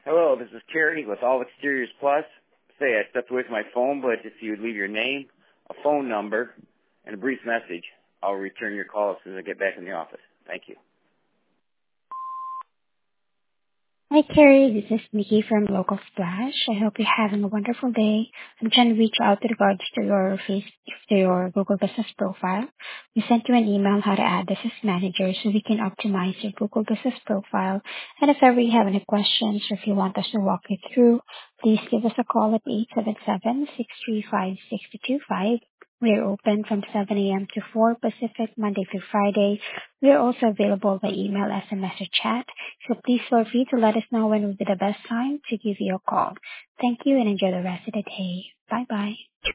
Hello, this is Carrie with All Exteriors Plus. Say, I stepped away from my phone, but if you would leave your name, a phone number, and a brief message, I'll return your call as soon as I get back in the office. Thank you. Hi, Carrie. This is Nikki from Local Splash. I hope you're having a wonderful day. I'm trying to reach out with regards to your Google Business profile. We sent you an email how to add this as manager so we can optimize your Google Business profile. And if ever you have any questions or if you want us to walk you through, please give us a call at 877-635-6225. We are open from 7 a.m. to 4 Pacific, Monday through Friday. We are also available by email, SMS, or chat. So please feel free to let us know when would be the best time to give you a call. Thank you and enjoy the rest of the day. Bye-bye.